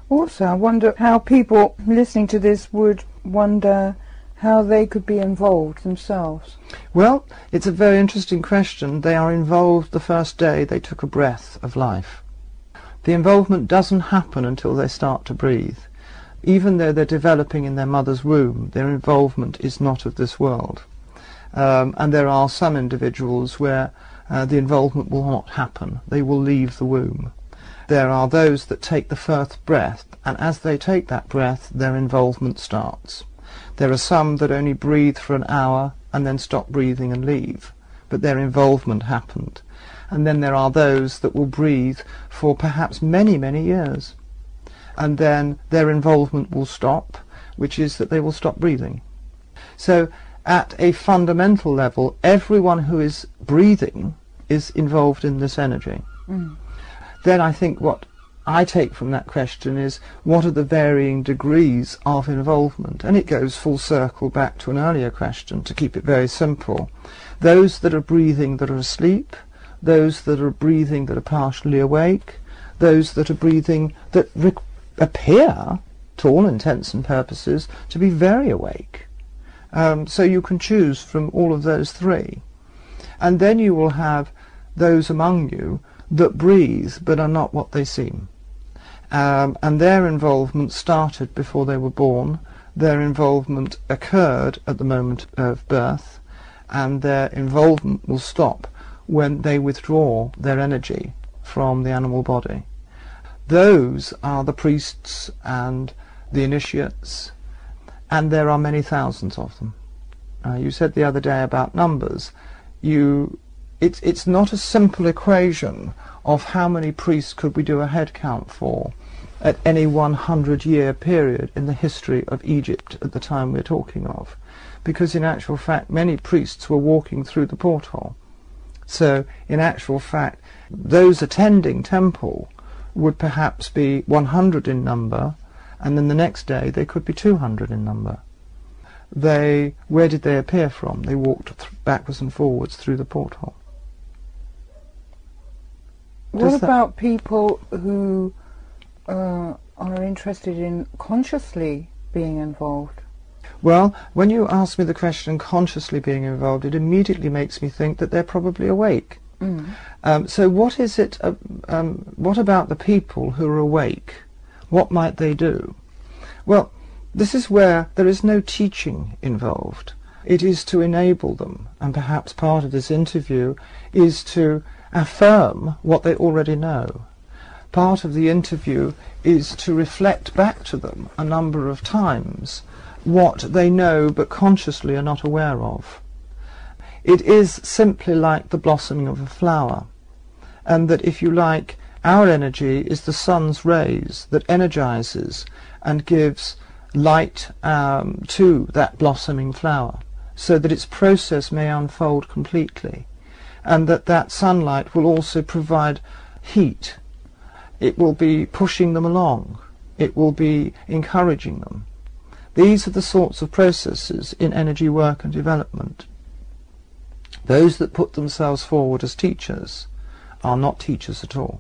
Also, I wonder how people listening to this would wonder how they could be involved themselves. Well, it's a very interesting question. They are involved the first day they took a breath of life. The involvement doesn't happen until they start to breathe. Even though they're developing in their mother's womb, their involvement is not of this world. And there are some individuals where the involvement will not happen. They will leave the womb. There are those that take the first breath, and as they take that breath, their involvement starts. There are some that only breathe for an hour and then stop breathing and leave, but their involvement happened. And then there are those that will breathe for perhaps many, many years, and then their involvement will stop, which is that they will stop breathing. So at a fundamental level, everyone who is breathing is involved in this energy. Then I think what I take from that question is, what are the varying degrees of involvement? And it goes full circle back to an earlier question, to keep it very simple. Those that are breathing that are asleep, those that are breathing that are partially awake, those that are breathing that appear, to all intents and purposes, to be very awake. So you can choose from all of those three. And then you will have those among you that breathe but are not what they seem. And their involvement started before they were born. Their involvement occurred at the moment of birth, and their involvement will stop when they withdraw their energy from the animal body. Those are the priests and the initiates, and there are many thousands of them. You said the other day about numbers. It's not a simple equation of how many priests could we do a head count for at any 100-year period in the history of Egypt at the time we're talking of, because in actual fact many priests were walking through the porthole. So in actual fact those attending temple would perhaps be 100 in number, and then the next day they could be 200 in number. Where did they appear from? They walked backwards and forwards through the porthole. What about people who are interested in consciously being involved? Well, when you ask me the question consciously being involved, it immediately makes me think that they're probably awake. So what is it, what about the people who are awake? What might they do? Well, this is where there is no teaching involved. It is to enable them, and perhaps part of this interview is to affirm what they already know. Part of the interview is to reflect back to them a number of times what they know but consciously are not aware of. It is simply like the blossoming of a flower, and that, if you like, our energy is the sun's rays that energizes and gives light to that blossoming flower, so that its process may unfold completely, and that sunlight will also provide heat. It will be pushing them along. It will be encouraging them. These are the sorts of processes in energy work and development. Those that put themselves forward as teachers are not teachers at all.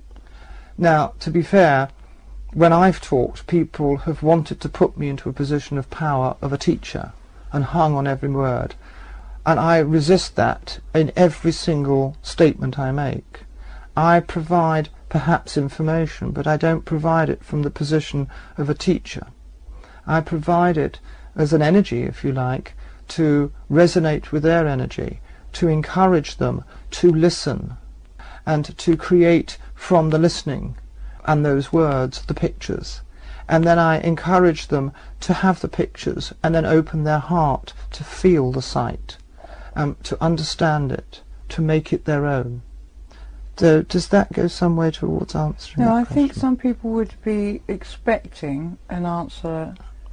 Now, to be fair, when I've talked, people have wanted to put me into a position of power of a teacher and hung on every word, and I resist that in every single statement I make. I provide perhaps information, but I don't provide it from the position of a teacher. I provide it as an energy, if you like, to resonate with their energy, to encourage them to listen, and to create from the listening and those words the pictures. And then I encourage them to have the pictures and then open their heart to feel the sight, to understand it, to make it their own. So does that go some way towards answering that question? I think some people would be expecting an answer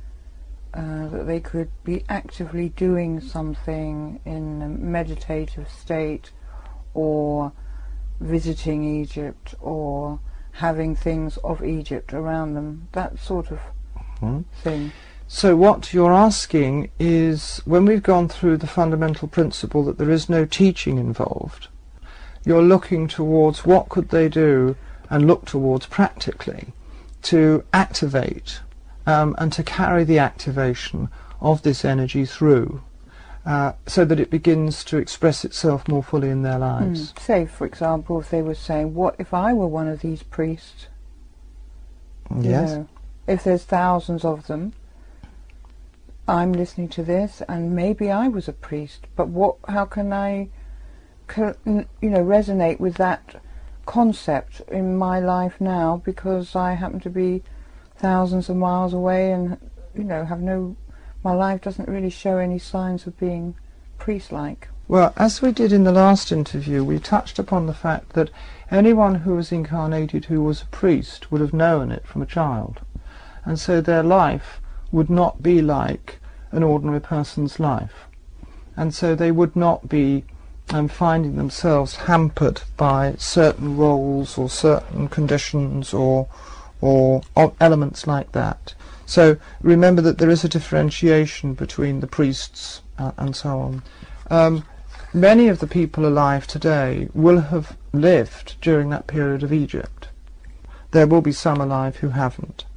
that they could be actively doing something in a meditative state, or visiting Egypt, or having things of Egypt around them, that sort of thing. So what you're asking is, when we've gone through the fundamental principle that there is no teaching involved, you're looking towards what could they do and look towards practically to activate and to carry the activation of this energy through so that it begins to express itself more fully in their lives. Say, for example, if they were saying, what if I were one of these priests? Yes. You know, if there's thousands of them, I'm listening to this, and maybe I was a priest, but how can I, resonate with that concept in my life now, because I happen to be thousands of miles away and, my life doesn't really show any signs of being priest-like. Well, as we did in the last interview, we touched upon the fact that anyone who was incarnated who was a priest would have known it from a child. And so their life would not be like an ordinary person's life. And so they would not be finding themselves hampered by certain roles or certain conditions or elements like that. So remember that there is a differentiation between the priests and so on. Many of the people alive today will have lived during that period of Egypt. There will be some alive who haven't.